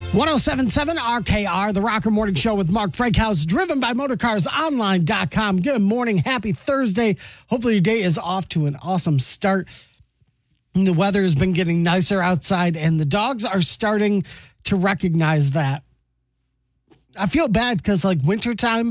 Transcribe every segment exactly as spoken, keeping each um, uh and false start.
one oh seven point seven R K R, the Rocker Morning Show with Mark Frankhouse, driven by motorcars online dot com. Good morning. Happy Thursday. Hopefully your day is off to an awesome start. The weather has been getting nicer outside, and the dogs are starting to recognize that. I feel bad because, like, wintertime,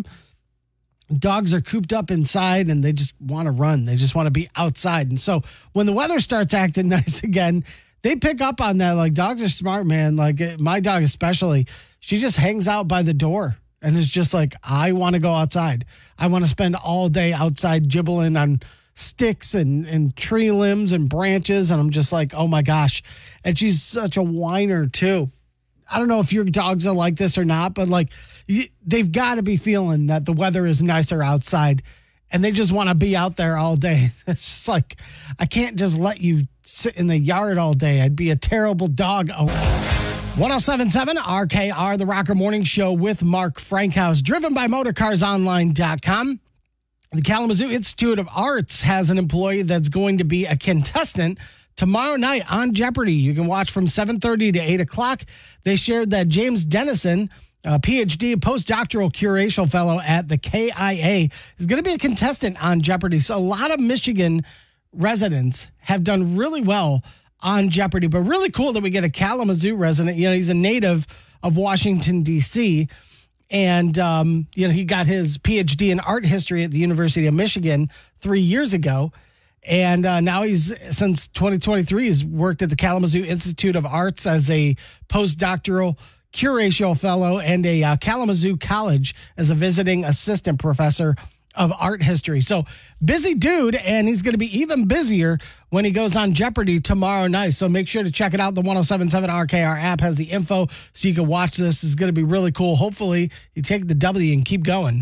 dogs are cooped up inside, and they just want to run. They just want to be outside. And so when the weather starts acting nice again, they pick up on that. Like, dogs are smart, man. Like, my dog especially, she just hangs out by the door and is just like, I want to go outside. I want to spend all day outside gibbling on sticks and, and tree limbs and branches. And I'm just like, oh my gosh. And she's such a whiner too. I don't know if your dogs are like this or not, but like they've got to be feeling that the weather is nicer outside and they just want to be out there all day. It's just like, I can't just let you sit in the yard all day. I'd be a terrible dog owner. one oh seven point seven R K R, the Rocker Morning Show with Mark Frankhouse, driven by motorcars online dot com. The Kalamazoo Institute of Arts has an employee that's going to be a contestant tomorrow night on Jeopardy. You can watch from seven thirty to eight o'clock. They shared that James Dennison, a P H D, postdoctoral curatorial fellow at the K I A, is going to be a contestant on Jeopardy. So a lot of Michigan residents have done really well on Jeopardy, but really cool that we get a Kalamazoo resident. You know, he's a native of Washington, D C, and, um, you know, he got his P H D in art history at the University of Michigan three years ago. And uh, now he's, since twenty twenty-three, he's worked at the Kalamazoo Institute of Arts as a postdoctoral curatorial fellow and a uh, Kalamazoo College as a visiting assistant professor of art history. So busy dude, and he's going to be even busier when he goes on Jeopardy tomorrow night. So make sure to check it out. The one oh seven point seven R K R app has the info so you can watch this. It's going to be really cool. Hopefully you take the W and keep going.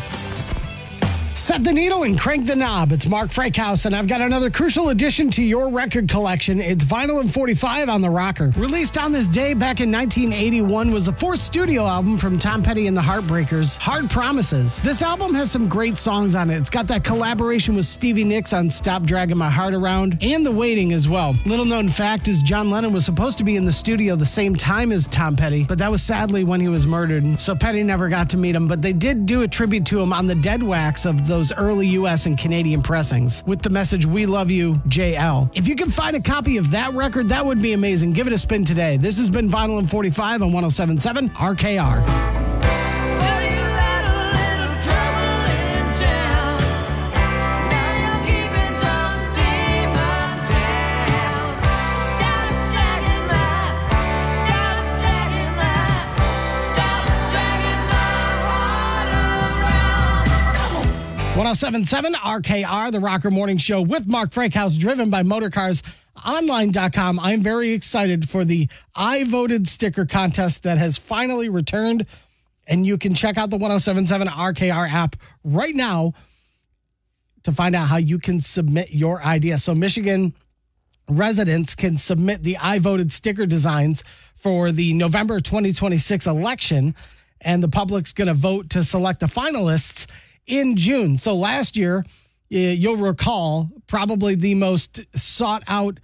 Set the needle and crank the knob. It's Mark Frankhouse, and I've got another crucial addition to your record collection. It's Vinyl and forty-five on the Rocker. Released on this day back in nineteen eighty-one was the fourth studio album from Tom Petty and the Heartbreakers, Hard Promises. This album has some great songs on it. It's got that collaboration with Stevie Nicks on Stop Dragging My Heart Around and The Waiting as well. Little known fact is John Lennon was supposed to be in the studio the same time as Tom Petty, but that was sadly when he was murdered, so Petty never got to meet him, but they did do a tribute to him on the Dead Wax of those early U S and Canadian pressings with the message, "We love you, J L." If you can find a copy of that record, that would be amazing. Give it a spin today. This has been Vinyl and forty-five on one oh seven point seven R K R. one oh seven point seven R K R, the Rocker Morning Show with Mark Frankhouse, driven by motorcars online dot com. I'm very excited for the I Voted sticker contest that has finally returned, and you can check out the one oh seven point seven R K R app right now to find out how you can submit your idea. So Michigan residents can submit the I Voted sticker designs for the November twenty twenty-six election, and the public's going to vote to select the finalists in June. So last year, you'll recall, probably the most sought out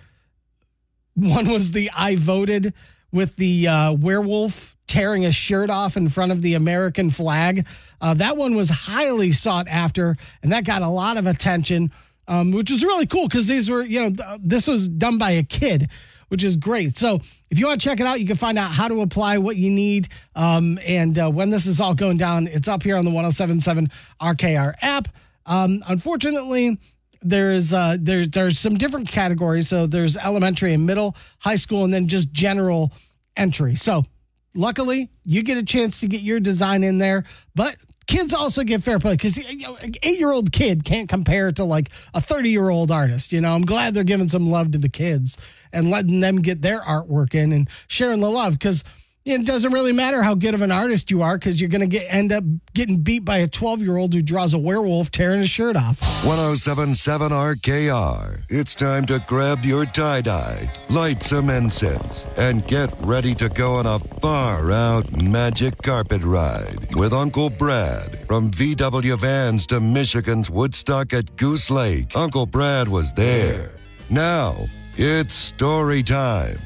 one was the I Voted with the uh, werewolf tearing a shirt off in front of the American flag. Uh, that one was highly sought after, and that got a lot of attention, um, which was really cool because these were, you know, this was done by a kid, which is great. So if you want to check it out, you can find out how to apply, what you need, um, and uh, when this is all going down. It's up here on the one oh seven point seven R K R app. Um, unfortunately, there's uh, there's there's some different categories. So there's elementary and middle, high school, and then just general entry. So luckily, you get a chance to get your design in there, but kids also get fair play because you know, an eight-year-old kid can't compare to like a thirty-year-old artist. You know, I'm glad they're giving some love to the kids and letting them get their artwork in and sharing the love because it doesn't really matter how good of an artist you are because you're going to get end up getting beat by a twelve-year-old who draws a werewolf tearing his shirt off. one oh seven point seven R K R. It's time to grab your tie-dye, light some incense, and get ready to go on a far-out magic carpet ride with Uncle Brad. From V W Vans to Michigan's Woodstock at Goose Lake, Uncle Brad was there. Now, it's story time.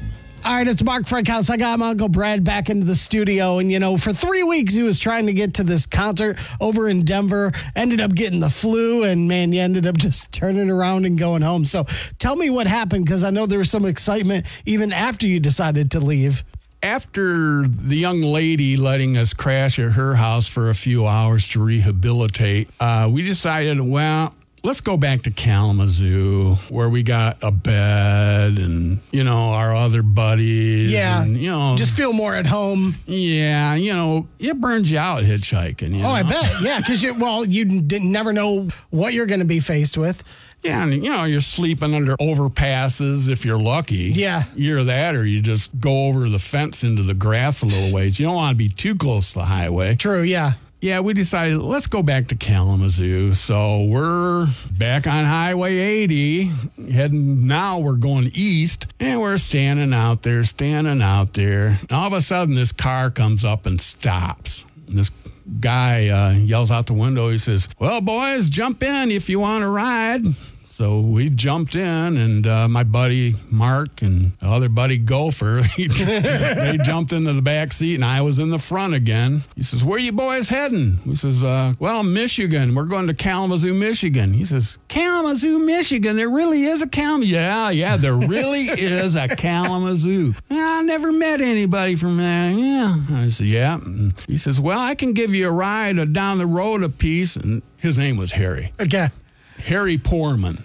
All right, it's Mark Frankhouse. I got my Uncle Brad back into the studio. And, you know, for three weeks, he was trying to get to this concert over in Denver, ended up getting the flu, and, man, you ended up just turning around and going home. So tell me what happened, because I know there was some excitement even after you decided to leave. After the young lady letting us crash at her house for a few hours to rehabilitate, uh, we decided, well, let's go back to Kalamazoo, where we got a bed and, you know, our other buddies. Yeah. And, you know, just feel more at home. Yeah. You know, it burns you out hitchhiking. You oh, know? I bet. Yeah. Because, you, well, you didn't, never know what you're going to be faced with. Yeah, and, you know, you're sleeping under overpasses if you're lucky. Yeah. You're that, or you just go over the fence into the grass a little ways. You don't want to be too close to the highway. True, yeah. Yeah, we decided, let's go back to Kalamazoo. So we're back on Highway eighty, heading, now we're going east, and we're standing out there, standing out there. And all of a sudden, this car comes up and stops. And this guy uh, yells out the window, he says, well, boys, jump in if you want to ride. So we jumped in, and uh, my buddy Mark and the other buddy Gopher, he, they jumped into the back seat, and I was in the front again. He says, where you boys heading? We says, uh, well, Michigan. We're going to Kalamazoo, Michigan. He says, Kalamazoo, Michigan? There really is a Kalamazoo? Yeah, yeah, there really is a Kalamazoo. I never met anybody from there. Yeah. I said, yeah. And he says, well, I can give you a ride uh, down the road a piece. And his name was Harry. Okay. Harry Poorman.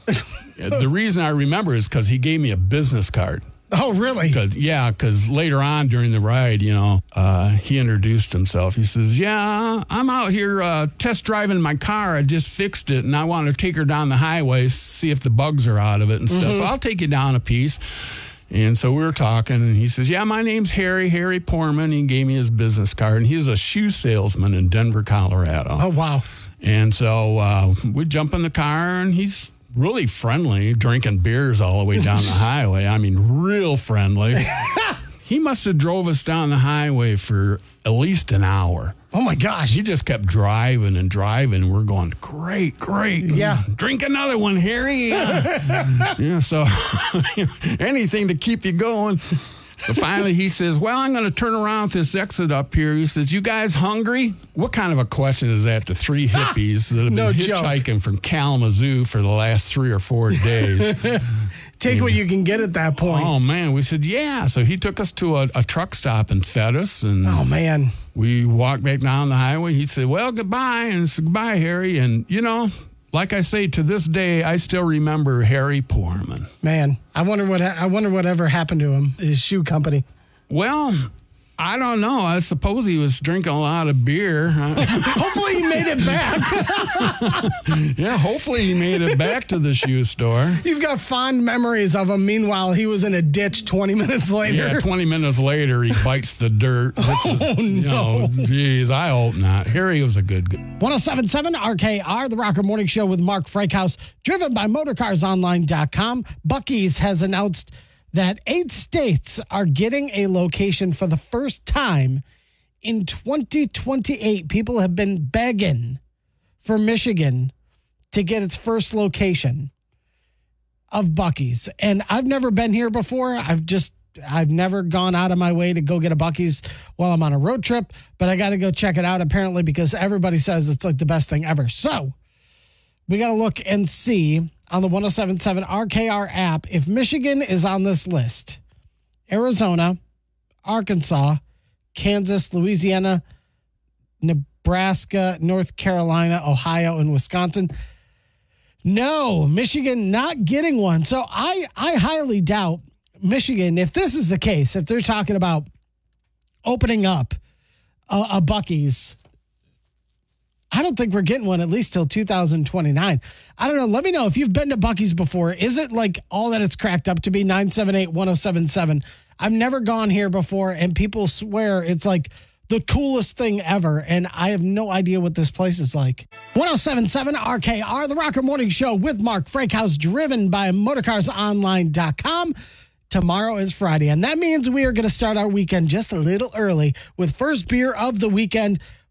The reason I remember is because he gave me a business card. Oh, really? Cause, yeah, because later on during the ride, you know, uh, he introduced himself. He says, yeah, I'm out here uh, test driving my car. I just fixed it, and I want to take her down the highway, see if the bugs are out of it and stuff. Mm-hmm. So I'll take you down a piece. And so we were talking, and he says, yeah, my name's Harry, Harry Poorman. He gave me his business card, and he was a shoe salesman in Denver, Colorado. Oh, wow. And so uh, we jump in the car, and he's really friendly, drinking beers all the way down the highway. I mean, real friendly. He must have drove us down the highway for at least an hour. Oh, my gosh. He just kept driving and driving. We're going, great, great. Yeah. Drink another one, Harry. Yeah, yeah so anything to keep you going. But finally, he says, well, I'm going to turn around this exit up here. He says, you guys hungry? What kind of a question is that to three hippies that have been no hitchhiking joke. From Kalamazoo for the last three or four days? Take and, what you can get at that point. Oh, man. We said, yeah. So he took us to a, a truck stop and fed us. And oh, man. We walked back down the highway. He said, well, goodbye. And I said, goodbye, Harry. And, you know, like I say, to this day, I still remember Harry Poorman. Man, I wonder what I wonder whatever happened to him, his shoe company. Well, I don't know. I suppose he was drinking a lot of beer. Hopefully he made it back. Yeah, hopefully he made it back to the shoe store. You've got fond memories of him. Meanwhile, he was in a ditch twenty minutes later. Yeah, twenty minutes later, he bites the dirt. That's oh, a, you no. know, geez, I hope not. Harry was a good guy. one oh seven point seven R K R, the Rocker Morning Show with Mark Frankhouse, driven by motorcars online dot com. Buc-ee's has announced that eight states are getting a location for the first time in twenty twenty-eight. People have been begging for Michigan to get its first location of Buc-ee's. And I've never been here before. I've just, I've never gone out of my way to go get a Buc-ee's while I'm on a road trip, but I got to go check it out apparently because everybody says it's like the best thing ever. So we got to look and see on the one oh seven point seven R K R app if Michigan is on this list. Arizona, Arkansas, Kansas, Louisiana, Nebraska, North Carolina, Ohio, and Wisconsin. No, Michigan not getting one. So I, I highly doubt Michigan, if this is the case, if they're talking about opening up a, a Buc-ee's, I don't think we're getting one at least till two thousand twenty-nine. I don't know. Let me know if you've been to Buc-ee's before. Is it like all that it's cracked up to be? nine seven eight, one oh seven seven. I've never gone here before, and people swear it's like the coolest thing ever, and I have no idea what this place is like. one oh seven point seven R K R, the Rocker Morning Show with Mark Frankhouse, driven by motorcars online dot com. Tomorrow is Friday, and that means we are going to start our weekend just a little early with first beer of the weekend.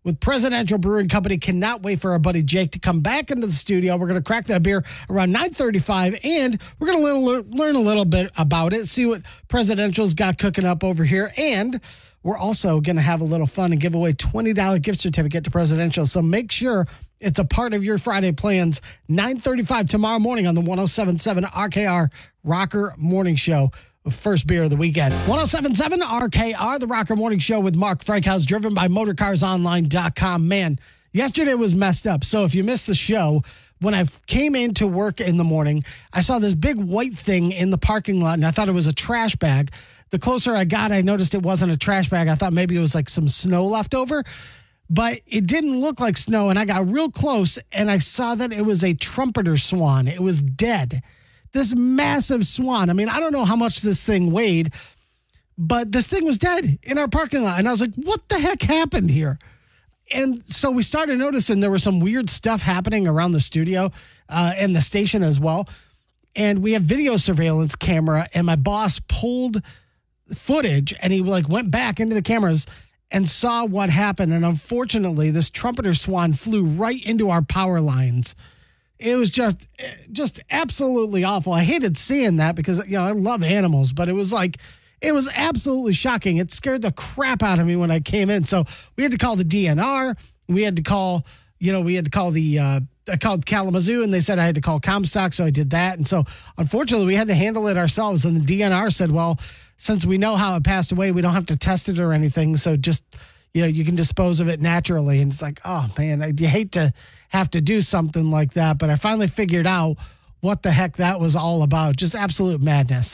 with Presidential Brewing Company. Cannot wait for our buddy Jake to come back into the studio. We're going to crack that beer around nine thirty-five, and we're going to learn a little bit about it, see what Presidential's got cooking up over here, and we're also going to have a little fun and give away twenty dollars gift certificate to Presidential. So make sure it's a part of your Friday plans. nine thirty-five tomorrow morning on the one oh seven point seven R K R Rocker Morning Show. First beer of the weekend. one oh seven point seven R K R, the Rocker Morning Show with Mark Frankhouse, driven by motorcars online dot com. Man, yesterday was messed up. So if you missed the show, when I came into work in the morning, I saw this big white thing in the parking lot, and I thought it was a trash bag. The closer I got, I noticed it wasn't a trash bag. I thought maybe it was like some snow left over, but it didn't look like snow. And I got real close, and I saw that it was a trumpeter swan. It was dead. This massive swan. I mean, I don't know how much this thing weighed, but this thing was dead in our parking lot. And I was like, what the heck happened here? And so we started noticing there was some weird stuff happening around the studio uh, and the station as well. And we have video surveillance camera, and my boss pulled footage, and he like went back into the cameras and saw what happened. And unfortunately, this trumpeter swan flew right into our power lines. It was just, just absolutely awful. I hated seeing that because, you know, I love animals, but it was like, it was absolutely shocking. It scared the crap out of me when I came in. So we had to call the D N R. We had to call, you know, we had to call the, uh, I called Kalamazoo, and they said I had to call Comstock. So I did that. And so unfortunately we had to handle it ourselves. And the D N R said, well, since we know how it passed away, we don't have to test it or anything. So just, you know, you can dispose of it naturally. And it's like, oh man, I, you hate to have to do something like that. But I finally figured out what the heck that was all about. Just absolute madness.